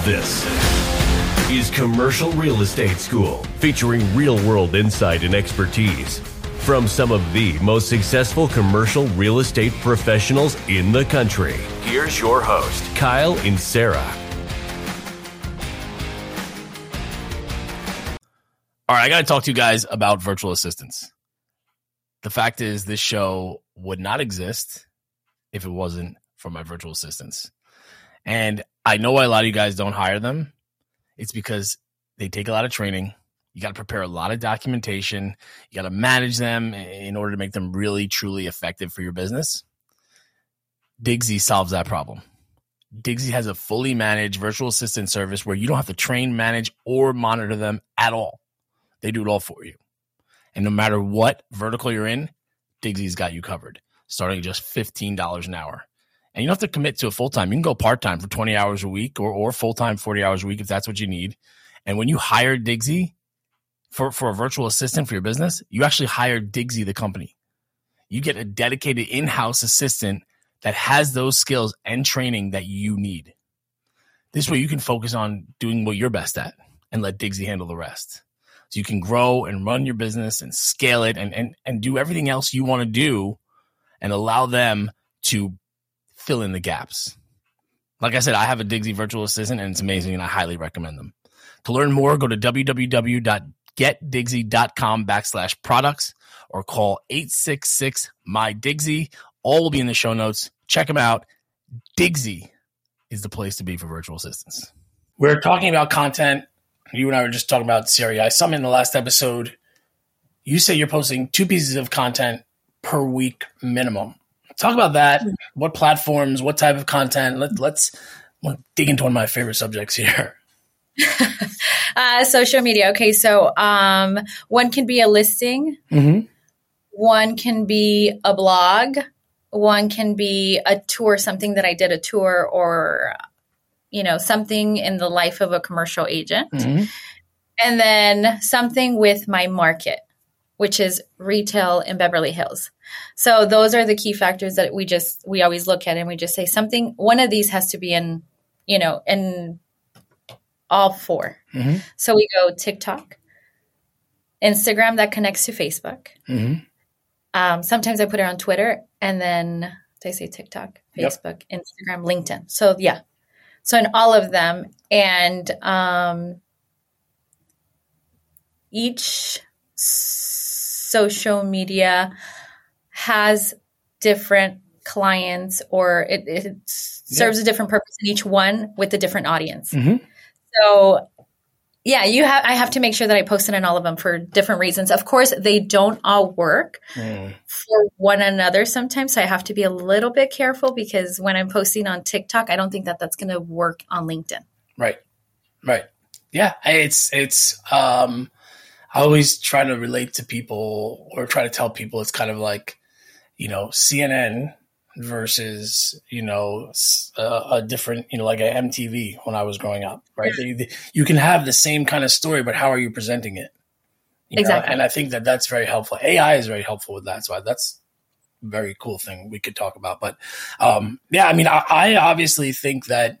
This is Commercial Real Estate School, featuring real-world insight and expertise from some of the most successful commercial real estate professionals in the country. Here's your host, Kyle and Sarah. All right, I got to talk to you guys about virtual assistants. The fact is, this show would not exist if it wasn't for my virtual assistants. And I know why a lot of you guys don't hire them. It's because they take a lot of training. You got to prepare a lot of documentation. You got to manage them in order to make them really, truly effective for your business. Digsy solves that problem. Digsy has a fully managed virtual assistant service where you don't have to train, manage, or monitor them at all. They do it all for you. And no matter what vertical you're in, Digsy's got you covered, starting at just $15 an hour. And you don't have to commit to a full-time. You can go part-time for 20 hours a week or full-time 40 hours a week if that's what you need. And when you hire Digsy for a virtual assistant for your business, you actually hire Digsy, the company. You get a dedicated in-house assistant that has those skills and training that you need. This way you can focus on doing what you're best at and let Digsy handle the rest. So you can grow and run your business and scale it and do everything else you want to do and allow them to fill in the gaps. Like I said, I have a Digsy virtual assistant and it's amazing and I highly recommend them. To learn more, go to www.getdigsy.com/products or call 866-MY-DIGSY. All will be in the show notes. Check them out. Digsy is the place to be for virtual assistants. We're talking about content. You and I were just talking about CREI. Some in the last episode, you say you're posting 2 pieces of content per week minimum. Talk about that. What platforms, what type of content? Let's dig into one of my favorite subjects here. Social media. Okay, so one can be a listing. Mm-hmm. One can be a blog. One can be a tour, something that I did a tour or, something in the life of a commercial agent. Mm-hmm. And then something with my market, which is retail in Beverly Hills. So those are the key factors that we always look at, and we just say one of these has to be in all 4. Mm-hmm. So we go TikTok, Instagram that connects to Facebook. Mm-hmm. Sometimes I put it on Twitter, and then they say TikTok, Facebook, yep. Instagram, LinkedIn. So yeah. So in all of them, and each social media has different clients, or it serves a different purpose in each one with a different audience. Mm-hmm. So yeah, I have to make sure that I post it in all of them for different reasons. Of course, they don't all work for one another sometimes. So I have to be a little bit careful, because when I'm posting on TikTok, I don't think that that's going to work on LinkedIn. Right. Yeah. It's I always try to relate to people, or try to tell people it's kind of like, CNN versus, a different, like a MTV when I was growing up, right? Yeah. You can have the same kind of story, but how are you presenting it? Exactly. And I think that that's very helpful. AI is very helpful with that. So that's a very cool thing we could talk about. But I obviously think that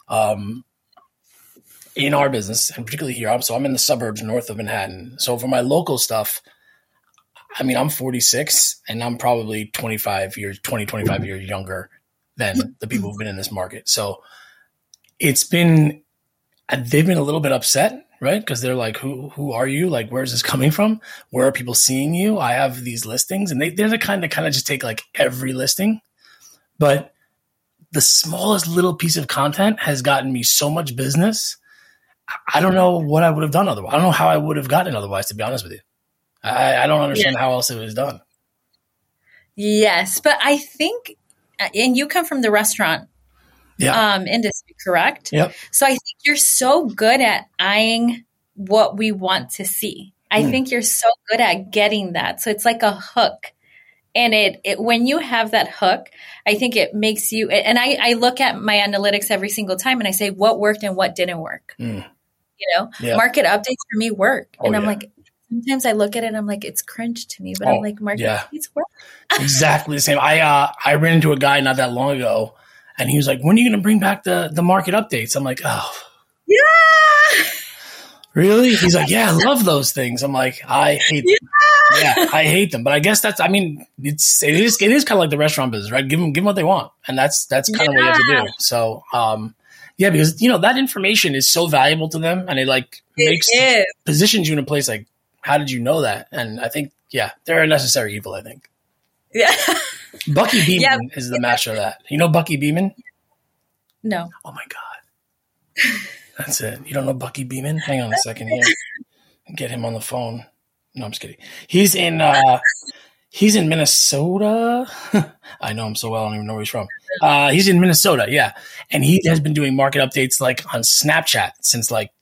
in our business, and particularly here, I'm in the suburbs north of Manhattan. So for my local stuff, I'm 46 and I'm probably 25 years younger than the people who've been in this market. So they've been a little bit upset, right? Because they're like, who are you? Like, where's this coming from? Where are people seeing you? I have these listings, and they're the kind that kind of just take like every listing. But the smallest little piece of content has gotten me so much business. I don't know what I would have done otherwise. I don't know how I would have gotten it otherwise, to be honest with you. I don't understand how else it was done. Yes, but I think, and you come from the restaurant industry, correct? Yep. So I think you're so good at eyeing what we want to see. I think you're so good at getting that. So it's like a hook. And it when you have that hook, I think it makes you, and I look at my analytics every single time and I say what worked and what didn't work. Market updates for me work. And I'm like, sometimes I look at it and I'm like, it's cringe to me, but I'm like, market updates work. Exactly the same. I ran into a guy not that long ago, and he was like, when are you going to bring back the market updates? I'm like, oh, Really? He's like, yeah, I love those things. I'm like, I hate them. Yeah, I hate them. But I guess it is kind of like the restaurant business, right? Give them what they want. And that's kind of what you have to do. So, because, that information is so valuable to them, and it positions you in a place like, how did you know that? And I think, they're a necessary evil, I think. Yeah. Bucky Beeman is the master of that. You know Bucky Beeman? No. Oh my God. That's it. You don't know Bucky Beeman? Hang on a second here. Get him on the phone. No, I'm just kidding. He's in Minnesota. I know him so well. I don't even know where he's from. He's in Minnesota. Yeah. And he has been doing market updates like on Snapchat since like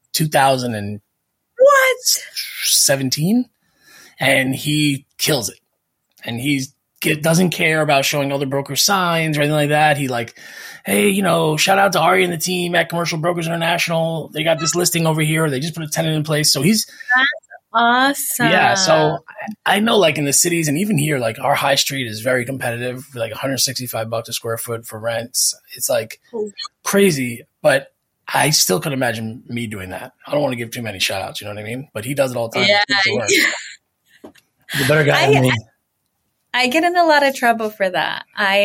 2017. And he kills it. And doesn't care about showing other broker signs or anything like that. He hey, shout out to Ari and the team at Commercial Brokers International. They got this listing over here. They just put a tenant in place. So he's awesome. Yeah. So I know in the cities and even here, our high street is very competitive, $165 a square foot for rents. It's crazy, but I still could imagine me doing that. I don't want to give too many shout outs. You know what I mean? But he does it all the time. Yeah. The better guy than me. I get in a lot of trouble for that.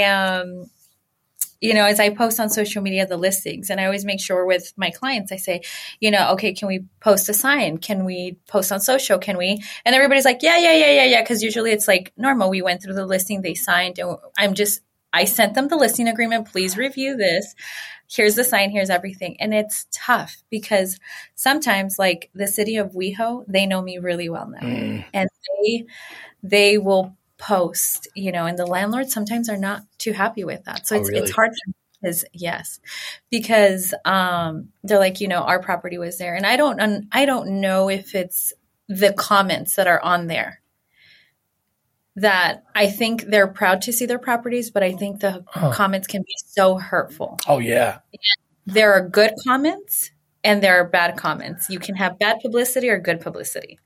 As I post on social media the listings, and I always make sure with my clients, I say, okay, can we post a sign? Can we post on social? Can we? And everybody's like, yeah. Because usually it's normal. We went through the listing, they signed, and I sent them the listing agreement. Please review this. Here's the sign. Here's everything. And it's tough because sometimes the city of WeHo, they know me really well now. And they will post, and the landlords sometimes are not too happy with that. So it's hard because they're like, our property was there. And I don't know if it's the comments that are on there that I think they're proud to see their properties, but I think the comments can be so hurtful. Oh yeah. And there are good comments and there are bad comments. You can have bad publicity or good publicity.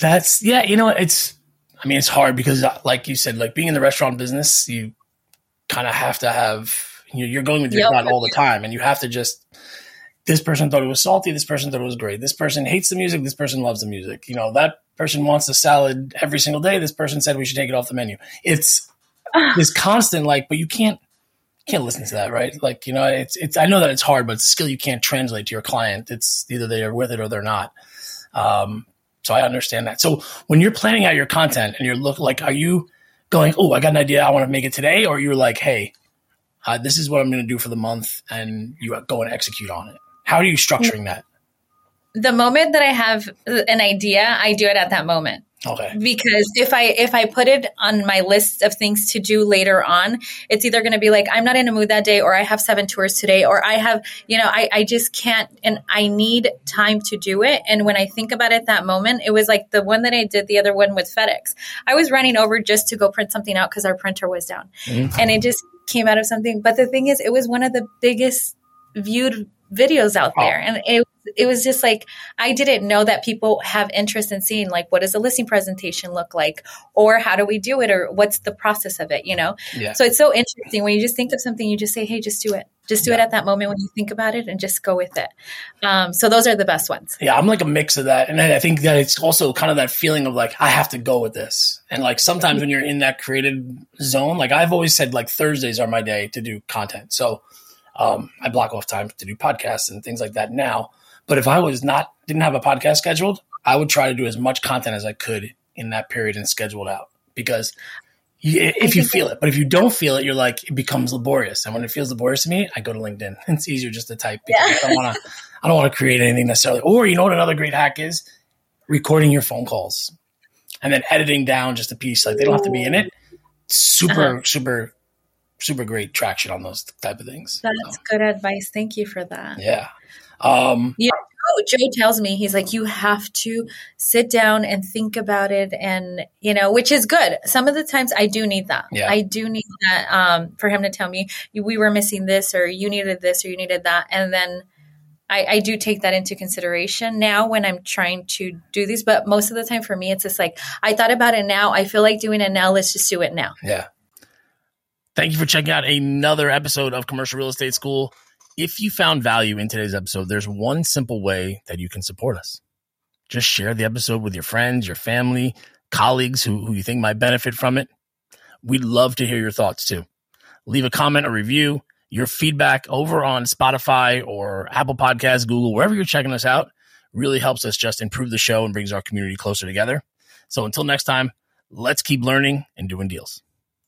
It's hard because, like you said, being in the restaurant business, you kind of have to have, you're going with your gut all the time. And you have to this person thought it was salty. This person thought it was great. This person hates the music. This person loves the music. That person wants a salad every single day. This person said we should take it off the menu. It's this constant, but you can't listen to that, right? It's I know that it's hard, but it's a skill you can't translate to your client. It's either they are with it or they're not. So I understand that. So when you're planning out your content and are you going, oh, I got an idea, I want to make it today? Or you're like, hey, this is what I'm going to do for the month, and you go and execute on it. How are you structuring that? The moment that I have an idea, I do it at that moment. Okay. Because if I put it on my list of things to do later on, it's either going to be I'm not in a mood that day, or I have 7 tours today, or I have, I just can't, and I need time to do it. And when I think about it that moment, it was the one that I did, the other one with FedEx. I was running over just to go print something out because our printer was down. Mm-hmm. And it just came out of something. But the thing is, it was one of the biggest viewed videos out there. And it was just I didn't know that people have interest in seeing what does a listing presentation look like, or how do we do it, or what's the process of it, Yeah. So it's so interesting when you just think of something, you just say, hey, just do it. Just do it at that moment when you think about it, and just go with it. So those are the best ones. Yeah, I'm a mix of that. And I think that it's also kind of that feeling of I have to go with this. And sometimes when you're in that creative zone, I've always said Thursdays are my day to do content. So I block off time to do podcasts and things like that now. But if I didn't have a podcast scheduled, I would try to do as much content as I could in that period and schedule it out, because if you feel it. But if you don't feel it, you're it becomes laborious. And when it feels laborious to me, I go to LinkedIn. It's easier just to type. I don't want to create anything necessarily. Or what another great hack is? Recording your phone calls and then editing down just a piece. They don't have to be in it. Super great traction on those type of things. That's good advice. Thank you for that. Yeah. Joe tells me, he's you have to sit down and think about it, and which is good. Some of the times I do need that. Yeah. I do need that for him to tell me we were missing this, or you needed this, or you needed that, and then I do take that into consideration now when I'm trying to do these. But most of the time for me, it's just I thought about it now. I feel like doing it now. Let's just do it now. Yeah. Thank you for checking out another episode of Commercial Real Estate School. If you found value in today's episode, there's one simple way that you can support us. Just share the episode with your friends, your family, colleagues who you think might benefit from it. We'd love to hear your thoughts too. Leave a comment or review. Your feedback over on Spotify or Apple Podcasts, Google, wherever you're checking us out, really helps us just improve the show and brings our community closer together. So until next time, let's keep learning and doing deals.